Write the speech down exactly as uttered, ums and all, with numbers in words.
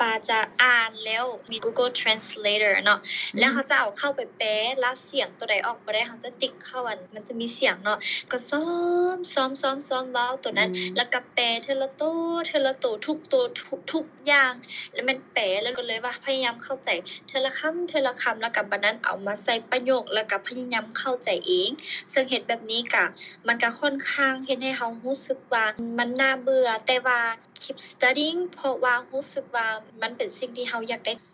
ปาจะอ่านแล้วมี Google Translator เนาะแล้วเขาจะเอาเข้าไปแปลแล้วเสียงตัวใดออกบ่ได้เขาจะติ๊กเข้าอันมันจะมีเสียงเนาะก็ซ้อมซ้อมๆๆเว้าตัวนั้นแล้วก็แปลเทอละตัวเทอละตัวทุกตัวทุกทุกอย่างแล้วมันแปลแล้วก็เลยว่าพยายามเข้าใจเทอละคำเทอละคำแล้วก็บัดนั้นเอามาใส่ประโยคแล้วก็พยายามเข้าใจเองซึ่งเฮ็ดแบบนี้ก็มันก็ค่อนข้างเฮ็ดให้เรารู้สึกว่ามันน่าเบื่อแต่ว่า keep studying เพราะว่ารู้สึกว่ามันเป็นสิ่งที่เราอยากได้